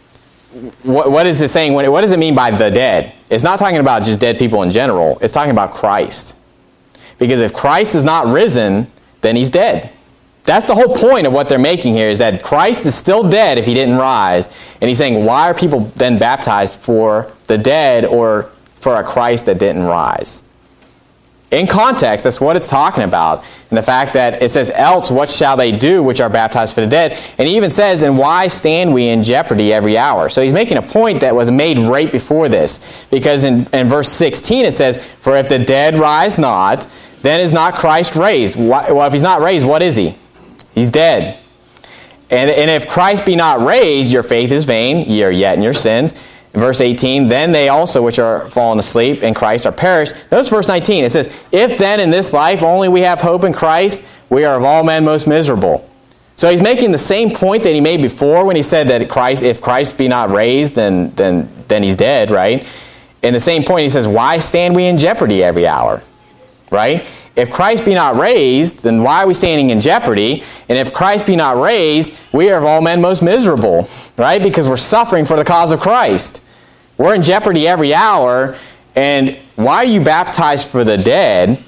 what is it saying? What does it mean by the dead? It's not talking about just dead people in general. It's talking about Christ. Because if Christ is not risen, then he's dead. That's the whole point of what they're making here, is that Christ is still dead if he didn't rise. And he's saying, why are people then baptized for the dead or for a Christ that didn't rise? In context, that's what it's talking about. And the fact that it says, else what shall they do which are baptized for the dead? And he even says, and why stand we in jeopardy every hour? So he's making a point that was made right before this. Because in verse 16 it says, for if the dead rise not, then is not Christ raised. Well, if he's not raised, what is he? He's dead. And if Christ be not raised, your faith is vain, ye are yet in your sins. In verse 18, then they also which are fallen asleep in Christ are perished. Notice verse 19, it says, if then in this life only we have hope in Christ, we are of all men most miserable. So he's making the same point that he made before when he said that if Christ be not raised, then he's dead, right? In the same point, he says, why stand we in jeopardy every hour? Right? If Christ be not raised, then why are we standing in jeopardy? And if Christ be not raised, we are of all men most miserable, right? Because we're suffering for the cause of Christ. We're in jeopardy every hour. And why are you baptized for the dead?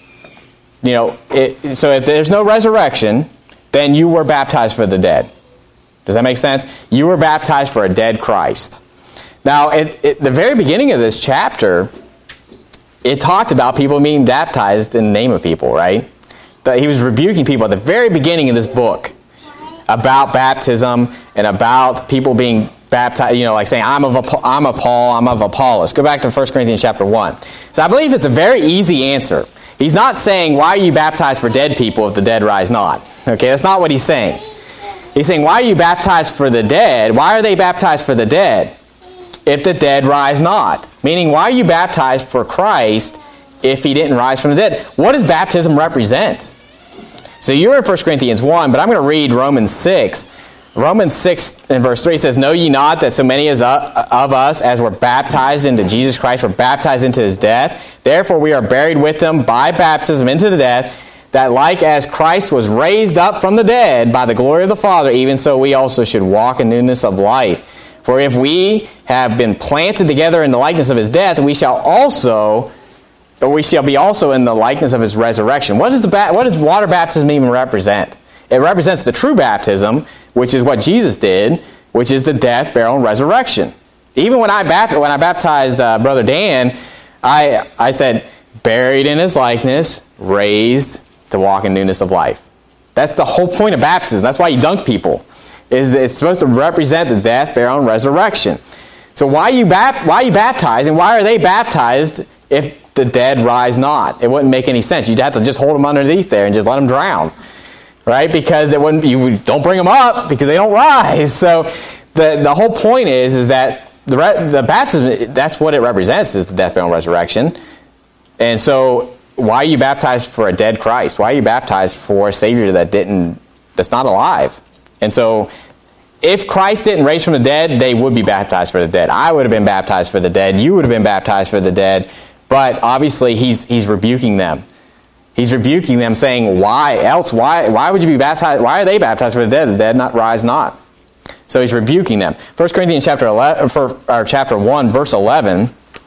So if there's no resurrection, then you were baptized for the dead. Does that make sense? You were baptized for a dead Christ. Now, at the very beginning of this chapter, it talked about people being baptized in the name of people, right? He was rebuking people at the very beginning of this book about baptism and about people being baptized, like saying, I'm of Paul, I'm of Apollos. Go back to 1 Corinthians chapter 1. So I believe it's a very easy answer. He's not saying, why are you baptized for dead people if the dead rise not? Okay, that's not what he's saying. He's saying, why are you baptized for the dead? Why are they baptized for the dead if the dead rise not? Meaning, why are you baptized for Christ if he didn't rise from the dead? What does baptism represent? So you're in 1 Corinthians 1, but I'm going to read Romans 6. Romans 6 and verse 3 says, Know ye not that so many of us as were baptized into Jesus Christ were baptized into his death? Therefore we are buried with him by baptism into the death, that like as Christ was raised up from the dead by the glory of the Father, even so we also should walk in newness of life. For if we have been planted together in the likeness of his death, we shall be also in the likeness of his resurrection. What does water baptism even represent? It represents the true baptism, which is what Jesus did, which is the death, burial, and resurrection. Even when I baptized Brother Dan, I said, buried in his likeness, raised to walk in newness of life. That's the whole point of baptism. That's why you dunk people. It's supposed to represent the death, burial, and resurrection. So why are you baptized, and why are they baptized if the dead rise not? It wouldn't make any sense. You'd have to just hold them underneath there and just let them drown. Right? Because you don't bring them up because they don't rise. So the whole point is that the baptism, that's what it represents, is the death, burial, and resurrection. And so why are you baptized for a dead Christ? Why are you baptized for a Savior that's not alive? And so if Christ didn't raise from the dead, they would be baptized for the dead. I would have been baptized for the dead. You would have been baptized for the dead. But obviously he's rebuking them. He's rebuking them, saying, why else? Why would you be baptized? Why are they baptized for the dead? The dead not rise not. So he's rebuking them. 1 Corinthians chapter 1, verse 11.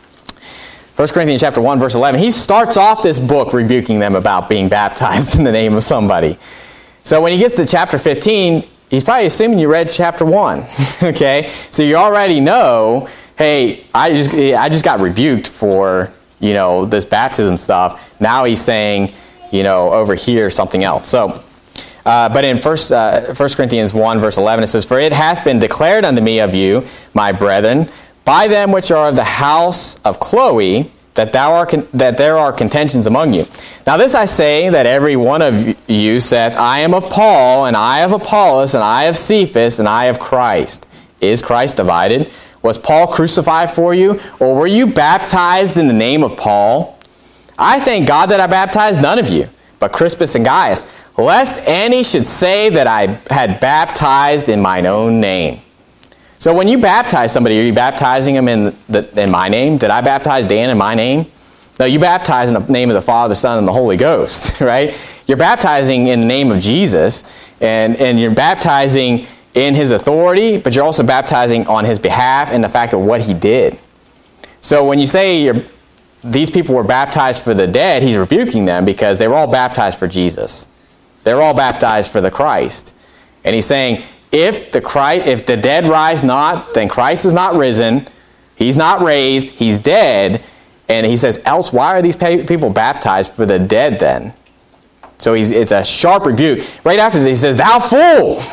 1 Corinthians chapter 1, verse 11. He starts off this book rebuking them about being baptized in the name of somebody. So when he gets to chapter 15, he's probably assuming you read chapter 1. Okay? So you already know, hey, I just got rebuked for this baptism stuff. Now he's saying, over here something else. So, but in 1 Corinthians 1, verse 11, it says, For it hath been declared unto me of you, my brethren, by them which are of the house of Chloe, that there are contentions among you. Now this I say, that every one of you saith, I am of Paul, and I of Apollos, and I of Cephas, and I of Christ. Is Christ divided? Was Paul crucified for you? Or were you baptized in the name of Paul? I thank God that I baptized none of you, but Crispus and Gaius, lest any should say that I had baptized in mine own name. So when you baptize somebody, are you baptizing them in my name? Did I baptize Dan in my name? No, you baptize in the name of the Father, the Son, and the Holy Ghost, right? You're baptizing in the name of Jesus, and you're baptizing in his authority, but you're also baptizing on his behalf and the fact of what he did. So when you say these people were baptized for the dead, he's rebuking them because they were all baptized for Jesus. They were all baptized for the Christ. And he's saying, if the dead rise not, then Christ is not risen, he's not raised, he's dead. And he says, else why are these people baptized for the dead then? So it's a sharp rebuke. Right after this, he says, thou fool!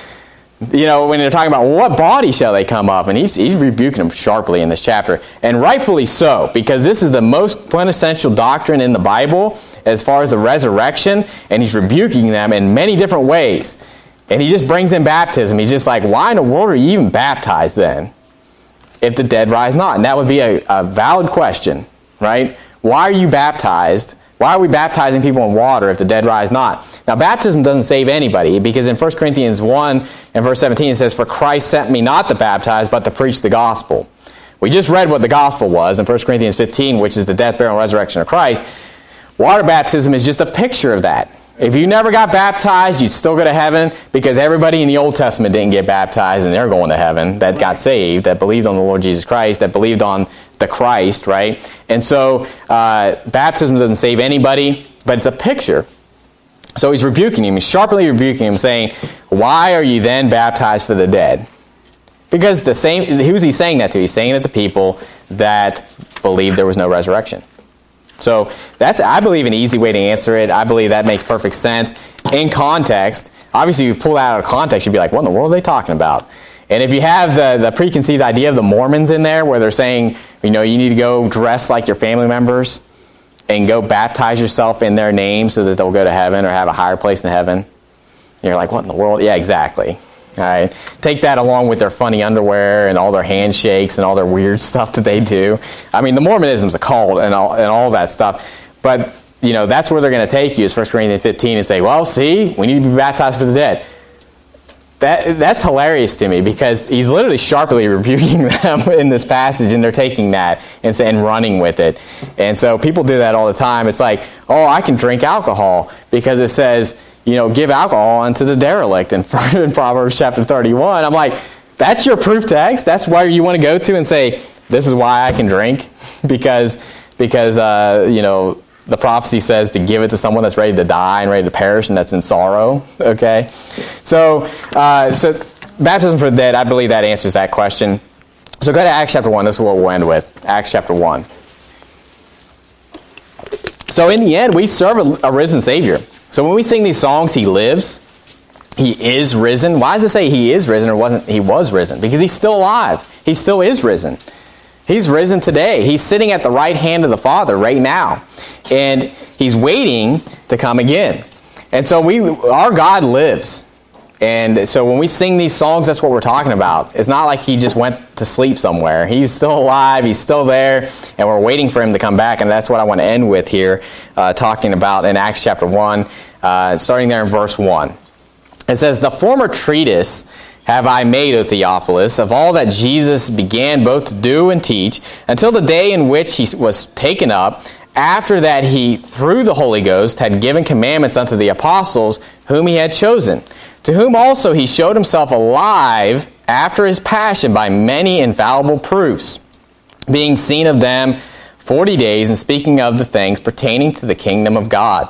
When they're talking about what body shall they come up, and he's rebuking them sharply in this chapter, and rightfully so, because this is the most quintessential doctrine in the Bible as far as the resurrection, and he's rebuking them in many different ways. And he just brings in baptism. He's just like, why in the world are you even baptized then, if the dead rise not? And that would be a valid question, right? Why are you baptized? Why are we baptizing people in water if the dead rise not? Now, baptism doesn't save anybody, because in 1 Corinthians 1 and verse 17 it says, For Christ sent me not to baptize, but to preach the gospel. We just read what the gospel was in 1 Corinthians 15, which is the death, burial, and resurrection of Christ. Water baptism is just a picture of that. If you never got baptized, you'd still go to heaven, because everybody in the Old Testament didn't get baptized and they're going to heaven, that got saved, that believed on the Lord Jesus Christ, that believed on the Christ, right? And so baptism doesn't save anybody, but it's a picture. So he's rebuking him. He's sharply rebuking him, saying, why are you then baptized for the dead? Because who's he saying that to? He's saying it to people that believe there was no resurrection. So that's, I believe, an easy way to answer it. I believe that makes perfect sense in context. Obviously, if you pull that out of context, you'd be like, what in the world are they talking about? And if you have the preconceived idea of the Mormons in there, where they're saying, you need to go dress like your family members and go baptize yourself in their name so that they'll go to heaven or have a higher place in heaven. And you're like, what in the world? Yeah, exactly. All right. Take that along with their funny underwear and all their handshakes and all their weird stuff that they do. I mean, the Mormonism's a cult and all that stuff. But, that's where they're going to take you is 1 Corinthians 15 and say, well, see, we need to be baptized for the dead. That's hilarious to me because he's literally sharply rebuking them in this passage, and they're taking that and running with it. And so people do that all the time. It's like, oh, I can drink alcohol because it says, give alcohol unto the derelict in Proverbs chapter 31. I'm like, that's your proof text? That's where you want to go to and say, this is why I can drink? Because the prophecy says to give it to someone that's ready to die and ready to perish and that's in sorrow. Okay? So baptism for the dead, I believe that answers that question. So go to Acts chapter 1. This is what we'll end with. Acts chapter 1. So in the end, we serve a risen Savior. So when we sing these songs, He lives. He is risen. Why does it say He is risen or wasn't? He was risen? Because He's still alive. He still is risen. He's risen today. He's sitting at the right hand of the Father right now. And He's waiting to come again. And so our God lives. And so when we sing these songs, that's what we're talking about. It's not like He just went to sleep somewhere. He's still alive. He's still there. And we're waiting for Him to come back. And that's what I want to end with here, talking about in Acts chapter 1, starting there in verse 1. It says, "The former treatise have I made, O Theophilus, of all that Jesus began both to do and teach, until the day in which He was taken up, after that He, through the Holy Ghost, had given commandments unto the apostles whom He had chosen, to whom also He showed Himself alive after His passion by many infallible proofs, being seen of them 40 days, and speaking of the things pertaining to the kingdom of God."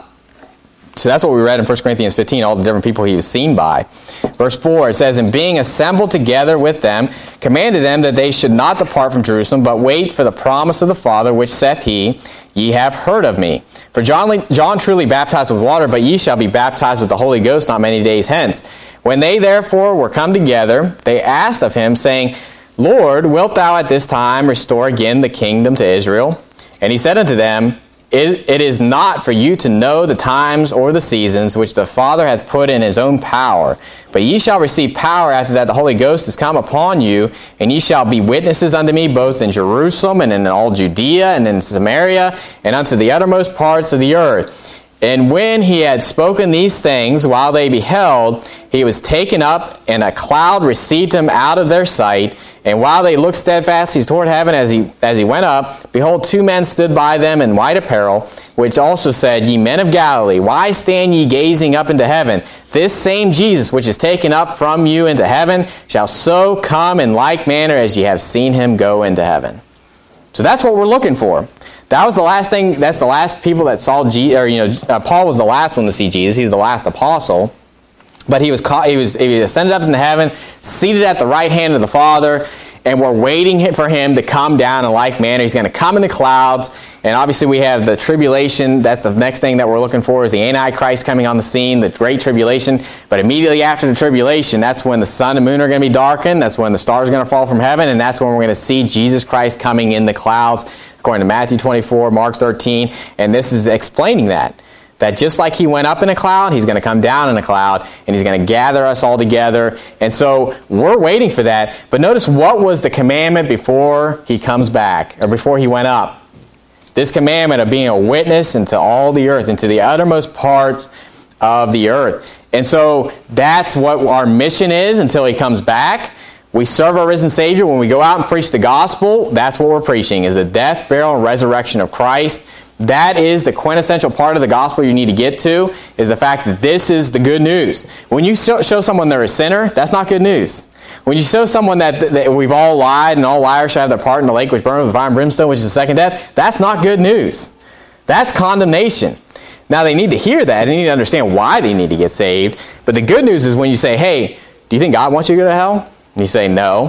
So that's what we read in 1 Corinthians 15, all the different people He was seen by. Verse 4, it says, "And being assembled together with them, commanded them that they should not depart from Jerusalem, but wait for the promise of the Father, which saith He, Ye have heard of me. For John truly baptized with water, but ye shall be baptized with the Holy Ghost not many days hence. When they therefore were come together, they asked of Him, saying, Lord, wilt thou at this time restore again the kingdom to Israel? And He said unto them, It is not for you to know the times or the seasons which the Father hath put in His own power. But ye shall receive power after that the Holy Ghost is come upon you, and ye shall be witnesses unto me both in Jerusalem and in all Judea and in Samaria and unto the uttermost parts of the earth. And when He had spoken these things, while they beheld, He was taken up, and a cloud received Him out of their sight. And while they looked steadfastly toward heaven as he went up, behold, two men stood by them in white apparel, which also said, Ye men of Galilee, why stand ye gazing up into heaven? This same Jesus, which is taken up from you into heaven, shall so come in like manner as ye have seen Him go into heaven. So that's what we're looking for. That was the last thing. That's the last people that saw Jesus. Paul was the last one to see Jesus. He's the last apostle. But he ascended up into heaven, seated at the right hand of the Father, and we're waiting for Him to come down in like manner. He's going to come in the clouds, and obviously we have the tribulation. That's the next thing that we're looking for, is the Antichrist coming on the scene, the great tribulation. But immediately after the tribulation, that's when the sun and moon are going to be darkened. That's when the stars are going to fall from heaven, and that's when we're going to see Jesus Christ coming in the clouds, according to Matthew 24, Mark 13, and this is explaining that just like He went up in a cloud, He's going to come down in a cloud, and He's going to gather us all together. And so we're waiting for that. But notice, what was the commandment before He comes back, or before He went up? This commandment of being a witness into all the earth, into the uttermost parts of the earth. And so that's what our mission is until He comes back. We serve our risen Savior. When we go out and preach the gospel, that's what we're preaching, is the death, burial, and resurrection of Christ. That is the quintessential part of the gospel you need to get to, is the fact that this is the good news. When you show someone they're a sinner, that's not good news. When you show someone that we've all lied and all liars shall have their part in the lake which burns with fire and brimstone, which is the second death, that's not good news. That's condemnation. Now, they need to hear that. They need to understand why they need to get saved. But the good news is when you say, hey, do you think God wants you to go to hell? And you say, no.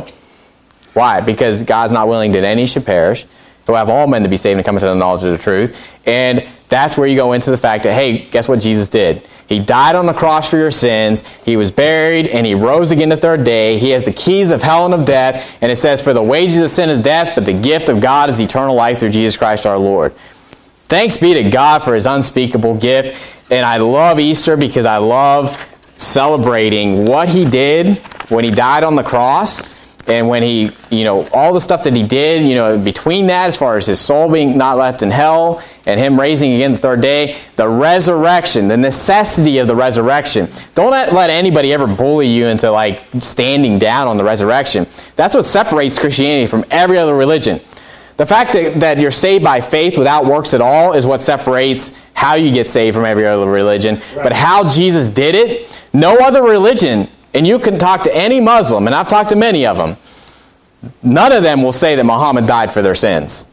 Why? Because God's not willing that any should perish. So have all men to be saved and come into the knowledge of the truth. And that's where you go into the fact that, hey, guess what Jesus did? He died on the cross for your sins. He was buried, and he rose again the third day. He has the keys of hell and of death. And it says, for the wages of sin is death, but the gift of God is eternal life through Jesus Christ our Lord. Thanks be to God for his unspeakable gift. And I love Easter because I love celebrating what he did when he died on the cross. And when he, all the stuff that he did, between that, as far as his soul being not left in hell and him raising again the third day, the resurrection, the necessity of the resurrection. Don't let anybody ever bully you into standing down on the resurrection. That's what separates Christianity from every other religion. The fact that you're saved by faith without works at all is what separates how you get saved from every other religion. Right. But how Jesus did it, no other religion. And you can talk to any Muslim, and I've talked to many of them. None of them will say that Muhammad died for their sins.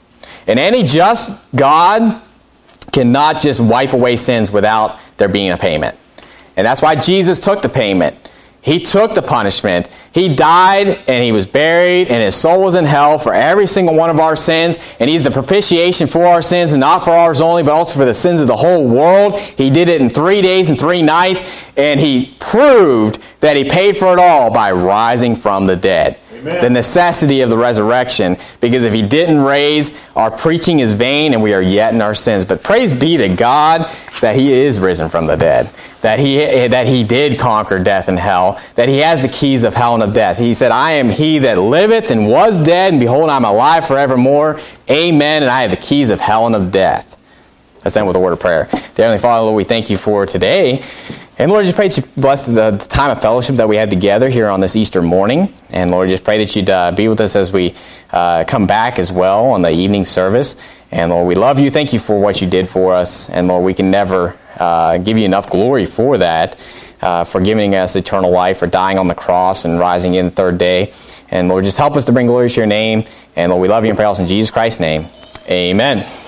And any just God cannot just wipe away sins without there being a payment. And that's why Jesus took the payment. He took the punishment. He died and he was buried and his soul was in hell for every single one of our sins. And he's the propitiation for our sins, and not for ours only, but also for the sins of the whole world. He did it in 3 days and 3 nights, and he proved that he paid for it all by rising from the dead. Amen. The necessity of the resurrection, because if he didn't raise, our preaching is vain and we are yet in our sins. But praise be to God that he is risen from the dead, that he did conquer death and hell, that he has the keys of hell and of death. He said, I am he that liveth and was dead, and behold, I'm alive forevermore. Amen, and I have the keys of hell and of death. Let's end with a word of prayer. Dear Heavenly Father, Lord, we thank you for today. And Lord, just pray that you bless the time of fellowship that we had together here on this Easter morning. And Lord, just pray that you'd be with us as we come back as well on the evening service. And Lord, we love you. Thank you for what you did for us. And Lord, we can never give you enough glory for that, for giving us eternal life, for dying on the cross and rising in the third day. And Lord, just help us to bring glory to your name. And Lord, we love you and pray also in Jesus Christ's name. Amen.